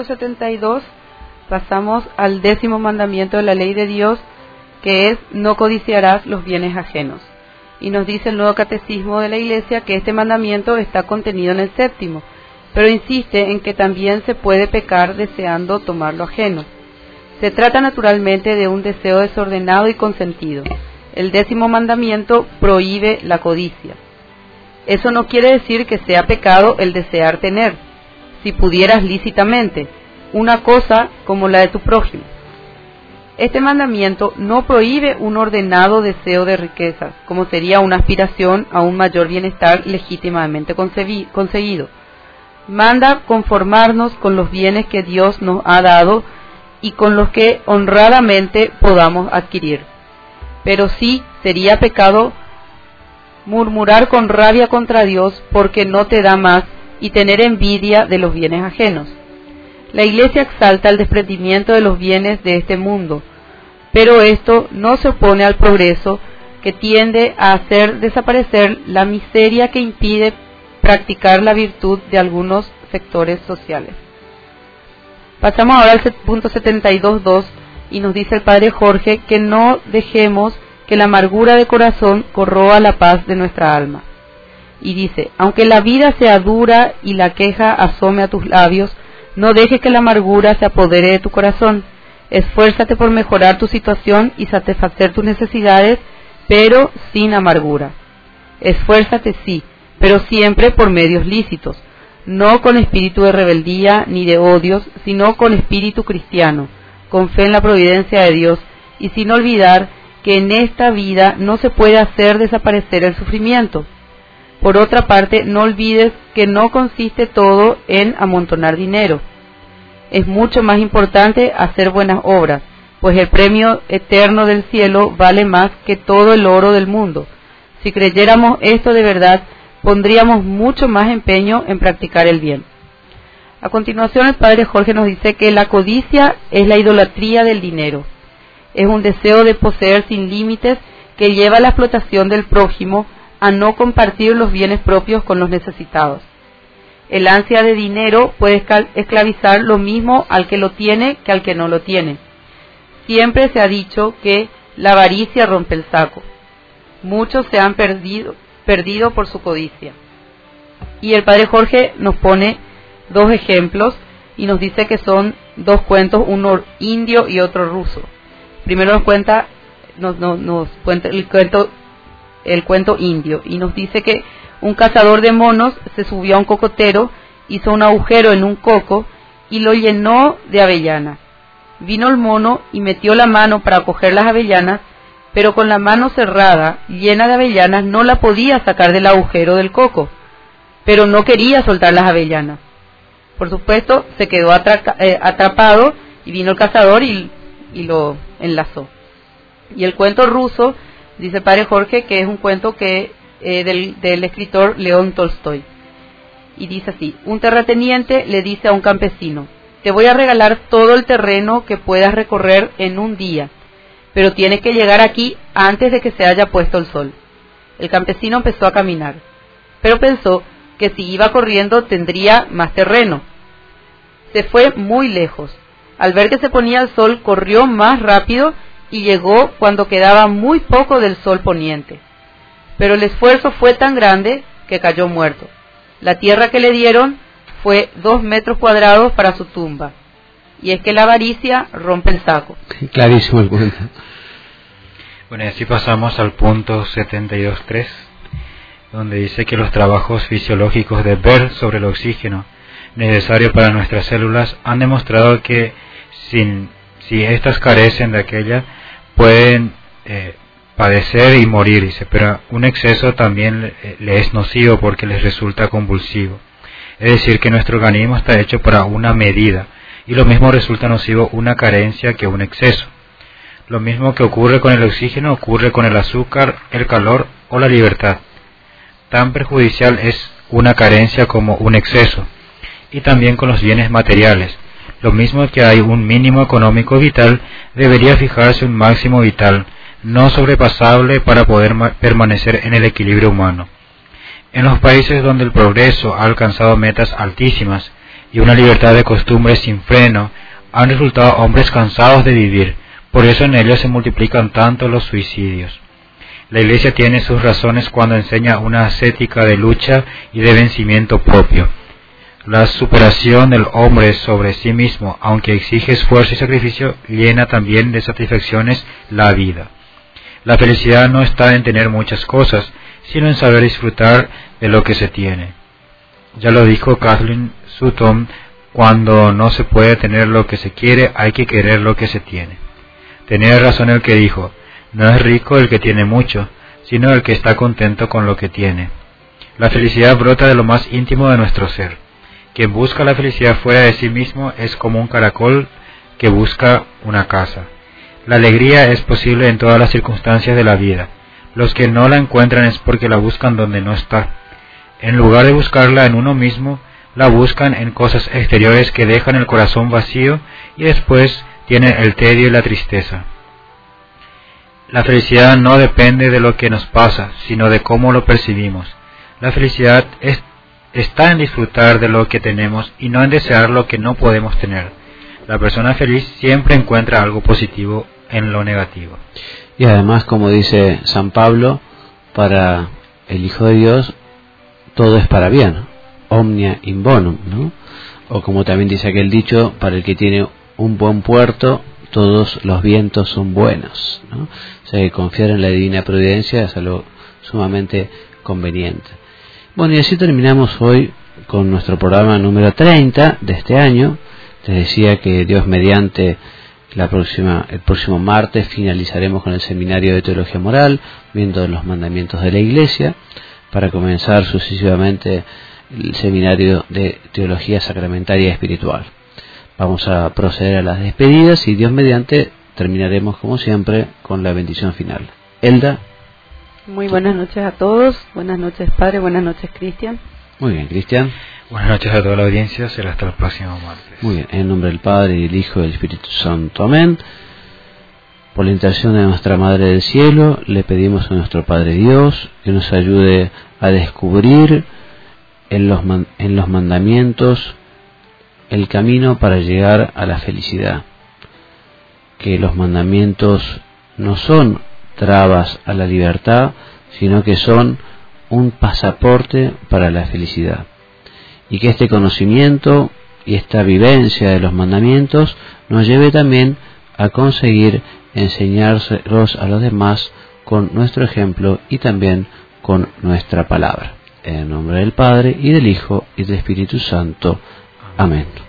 punto 72 pasamos al 10º mandamiento de la ley de Dios, que es: no codiciarás los bienes ajenos. Y nos dice el Nuevo Catecismo de la Iglesia que este mandamiento está contenido en el 7º, pero insiste en que también se puede pecar deseando tomar lo ajeno. Se trata naturalmente de un deseo desordenado y consentido. El 10º mandamiento prohíbe la codicia. Eso no quiere decir que sea pecado el desear tener, si pudieras lícitamente, una cosa como la de tu prójimo. Este mandamiento no prohíbe un ordenado deseo de riquezas, como sería una aspiración a un mayor bienestar legítimamente conseguido. Manda conformarnos con los bienes que Dios nos ha dado y con los que honradamente podamos adquirir. Pero sí sería pecado murmurar con rabia contra Dios porque no te da más y tener envidia de los bienes ajenos. La Iglesia exalta el desprendimiento de los bienes de este mundo, pero esto no se opone al progreso que tiende a hacer desaparecer la miseria que impide practicar la virtud de algunos sectores sociales. Pasamos ahora al punto 72.2 y nos dice el Padre Jorge que no dejemos que la amargura de corazón corroa la paz de nuestra alma. Y dice: aunque la vida sea dura y la queja asome a tus labios, no dejes que la amargura se apodere de tu corazón. Esfuérzate por mejorar tu situación y satisfacer tus necesidades, pero sin amargura. Esfuérzate sí, pero siempre por medios lícitos, no con espíritu de rebeldía ni de odios, sino con espíritu cristiano, con fe en la providencia de Dios, y sin olvidar que en esta vida no se puede hacer desaparecer el sufrimiento. Por otra parte, no olvides que no consiste todo en amontonar dinero. Es mucho más importante hacer buenas obras, pues el premio eterno del cielo vale más que todo el oro del mundo. Si creyéramos esto de verdad, pondríamos mucho más empeño en practicar el bien. A continuación, el Padre Jorge nos dice que la codicia es la idolatría del dinero. Es un deseo de poseer sin límites que lleva a la explotación del prójimo, a no compartir los bienes propios con los necesitados. El ansia de dinero puede esclavizar lo mismo al que lo tiene que al que no lo tiene. Siempre se ha dicho que la avaricia rompe el saco. Muchos se han perdido por su codicia. Y el Padre Jorge nos pone dos ejemplos y nos dice que son dos cuentos, uno indio y otro ruso. Primero nos cuenta el cuento indio y nos dice que un cazador de monos se subió a un cocotero, hizo un agujero en un coco y lo llenó de avellanas. Vino el mono y metió la mano para coger las avellanas, pero con la mano cerrada, llena de avellanas, no la podía sacar del agujero del coco, pero no quería soltar las avellanas. Por supuesto, se quedó atrapado y vino el cazador y lo enlazó. Y el cuento ruso, dice el Padre Jorge, que es un cuento que del escritor León Tolstoy. Y dice así: un terrateniente le dice a un campesino: te voy a regalar todo el terreno que puedas recorrer en un día, pero tienes que llegar aquí antes de que se haya puesto el sol. El campesino empezó a caminar, pero pensó que si iba corriendo tendría más terreno. Se fue muy lejos. Al ver que se ponía el sol, corrió más rápido y llegó cuando quedaba muy poco del sol poniente. Pero el esfuerzo fue tan grande que cayó muerto. La tierra que le dieron fue 2 metros cuadrados para su tumba. Y es que la avaricia rompe el saco. Clarísimo el cuento. Bueno, y así pasamos al punto 72.3, donde dice que los trabajos fisiológicos de Ver sobre el oxígeno necesario para nuestras células han demostrado que si éstas carecen de aquella, pueden padecer y morir, dice, pero un exceso también le es nocivo porque les resulta convulsivo. Es decir, que nuestro organismo está hecho para una medida, y lo mismo resulta nocivo una carencia que un exceso. Lo mismo que ocurre con el oxígeno ocurre con el azúcar, el calor o la libertad. Tan perjudicial es una carencia como un exceso, y también con los bienes materiales. Lo mismo que hay un mínimo económico vital, debería fijarse un máximo vital, no sobrepasable para poder permanecer en el equilibrio humano. En los países donde el progreso ha alcanzado metas altísimas, y una libertad de costumbres sin freno han resultado hombres cansados de vivir. Por eso en ellos se multiplican tanto los suicidios. La Iglesia tiene sus razones cuando enseña una ascética de lucha y de vencimiento propio. La superación del hombre sobre sí mismo, aunque exige esfuerzo y sacrificio, llena también de satisfacciones la vida. La felicidad no está en tener muchas cosas, sino en saber disfrutar de lo que se tiene. Ya lo dijo Kathleen Sutton, cuando no se puede tener lo que se quiere, hay que querer lo que se tiene. Tenía razón el que dijo, no es rico el que tiene mucho, sino el que está contento con lo que tiene. La felicidad brota de lo más íntimo de nuestro ser. Quien busca la felicidad fuera de sí mismo es como un caracol que busca una casa. La alegría es posible en todas las circunstancias de la vida. Los que no la encuentran es porque la buscan donde no está. En lugar de buscarla en uno mismo, la buscan en cosas exteriores que dejan el corazón vacío y después tienen el tedio y la tristeza. La felicidad no depende de lo que nos pasa, sino de cómo lo percibimos. La felicidad está en disfrutar de lo que tenemos y no en desear lo que no podemos tener. La persona feliz siempre encuentra algo positivo en lo negativo. Y además, como dice San Pablo, para el Hijo de Dios todo es para bien, omnia in bonum, ¿no? O como también dice aquel dicho, para el que tiene un buen puerto, todos los vientos son buenos, ¿no? O sea que confiar en la divina providencia es algo sumamente conveniente. Bueno, y así terminamos hoy con nuestro programa número 30 de este año. Les decía que Dios mediante el próximo martes finalizaremos con el seminario de Teología Moral, viendo los mandamientos de la Iglesia, para comenzar sucesivamente el seminario de Teología Sacramentaria y Espiritual. Vamos a proceder a las despedidas y Dios mediante terminaremos como siempre con la bendición final. Elda. Muy buenas noches a todos, buenas noches Padre, buenas noches Cristian. Muy bien, Cristian. Buenas noches a toda la audiencia, será hasta el próximo martes. Muy bien, en nombre del Padre, y del Hijo y del Espíritu Santo. Amén. Por la intercesión de nuestra Madre del Cielo, le pedimos a nuestro Padre Dios que nos ayude a descubrir en los mandamientos el camino para llegar a la felicidad. Que los mandamientos no son trabas a la libertad, sino que son un pasaporte para la felicidad. Y que este conocimiento y esta vivencia de los mandamientos nos lleve también a conseguir enseñárselos a los demás con nuestro ejemplo y también con nuestra palabra. En el nombre del Padre, y del Hijo, y del Espíritu Santo. Amén.